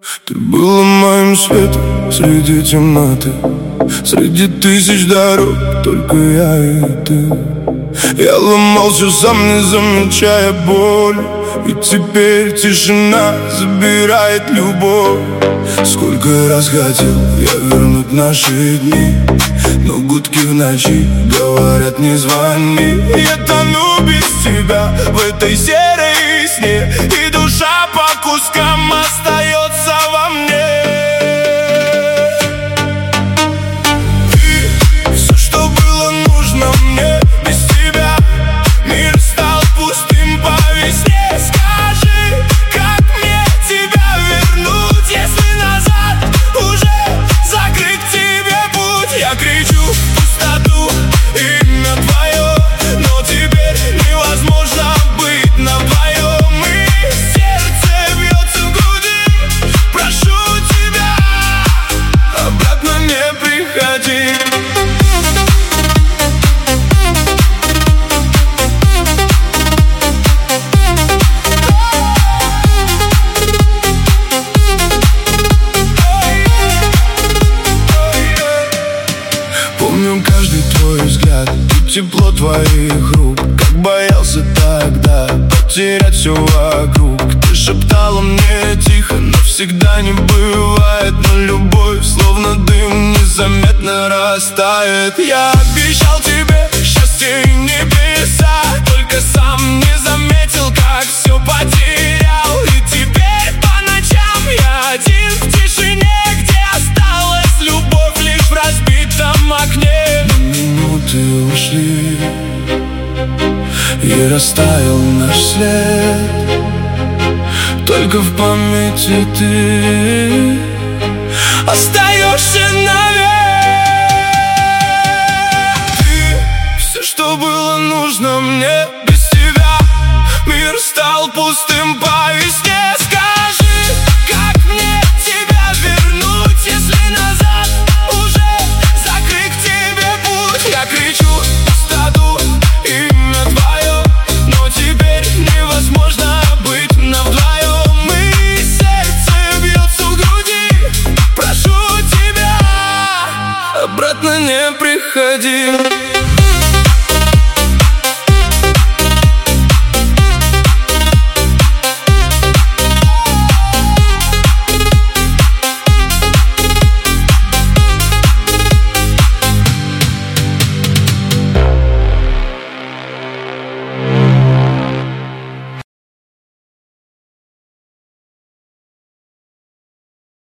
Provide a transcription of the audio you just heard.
Ты была моим светом среди темноты, среди тысяч дорог, только я и ты. Я ломался сам, не замечая боль, и теперь тишина забирает любовь. Сколько раз хотел я вернуть наши дни, но гудки в ночи говорят: не звони. Я тону без тебя в этой серой сне, и душа по кускам остается во мне. Ты все, что было нужно мне. Без тебя мир стал пустым по весне. Скажи, как мне тебя вернуть, если назад уже закрыт к тебе путь? Я кричу в пустоту имя твое, но теперь невозможно быть на вдвоем. И сердце бьется в груди. Прошу тебя, обратно не приходи. Помню каждый твой взгляд и тепло твоих рук. Как боялся тогда потерять все вокруг. Ты шептала мне тихо: навсегда не бывает. Но любовь словно дым незаметно растает. Я обещал тебе счастье и небеса, только сам не заметил, как все потерял. И теперь по ночам я один в тишине, где осталась любовь лишь в разбитом окне. Но минуты ушли, и растаял наш след. Только в памяти ты остаешься навек. Ты все, что было нужно мне. Без тебя мир стал пустым по весне. Скажи, как мне тебя вернуть, если назад уже закрыт к тебе путь? Я кричу в пустоту имя твое, но теперь невозможно быть на вдвоем. И сердце бьется в груди. Прошу тебя, обратно не приходи.